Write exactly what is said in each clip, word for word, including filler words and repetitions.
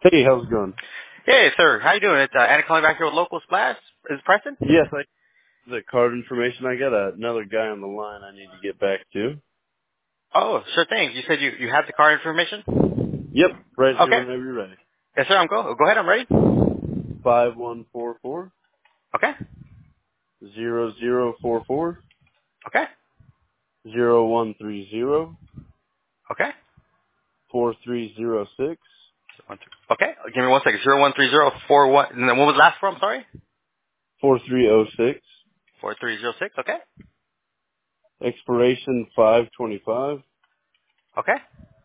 Hey, how's it going? Hey, sir. How you doing? It's uh, Anna calling back here with Local Splash. Is it Preston? Yes, I the card information. I got another guy on the line I need to get back to. Oh, sure thing. You said you, you have the card information? Yep, right here Okay. whenever you're ready. Yes, sir. I'm go. Go ahead. I'm ready. Five one four four Okay. zero zero four four Okay. zero one three zero Okay. four three zero six One, two. Okay. Give me one second. Zero one three zero four one. And then what was the last four? I'm sorry. four three zero six. Four three zero six. Okay. Expiration five twenty five Okay.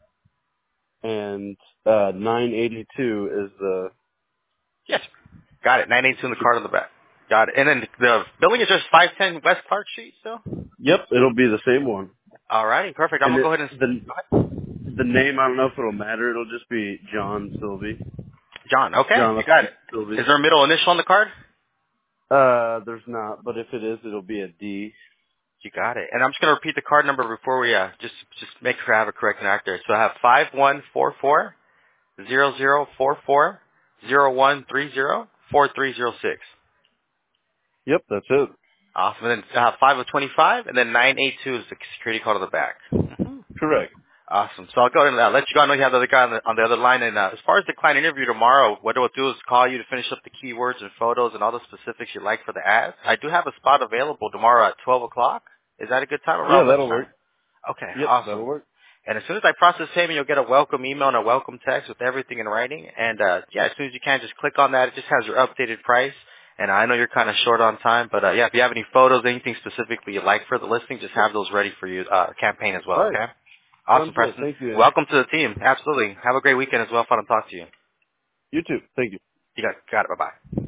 and uh nine eighty two is the. Yes. Got it. Nine eight two in the card on the back. Got it. And then the building is just five ten West Clark Street still. Yep, it'll be the same one. Alrighty. Perfect. I'm And gonna it go ahead and the go ahead. the name, I don't know if it'll matter. It'll just be John Sylvie. John. Okay. You got Jonathan it. Sylvie. Is there a middle initial on the card? Uh, there's not, but if it is, it'll be a D. You got it. And I'm just going to repeat the card number before we uh, just just make sure I have it correct and accurate. So I have five one four four zero zero four four zero one three zero four three zero six. Yep, that's it. Awesome. And then uh, five of twenty-five, and then nine eight two is the security code on the back. Mhm. Correct. Awesome. So I'll go ahead and uh, let you go. I know you have the other guy on the, on the other line. And uh, as far as the client interview tomorrow, what we'll do is call you to finish up the keywords and photos and all the specifics you like for the ad. I do have a spot available tomorrow at twelve o'clock. Is that a good time Yeah, around that'll work. lunchtime? Okay, Yep, awesome. that'll work. And as soon as I process payment, you'll get a welcome email and a welcome text with everything in writing. And uh, yeah, as soon as you can, just click on that. It just has your updated price. And I know you're kind of short on time, but uh, yeah, if you have any photos, anything specifically you like for the listing, just have those ready for you uh, campaign as well. All right. Okay. Awesome, Sounds good. Preston. Thank you. Welcome to the team. Absolutely. Have a great weekend as well. Fun to talk to you. You too. Thank you. You got got it. Bye bye.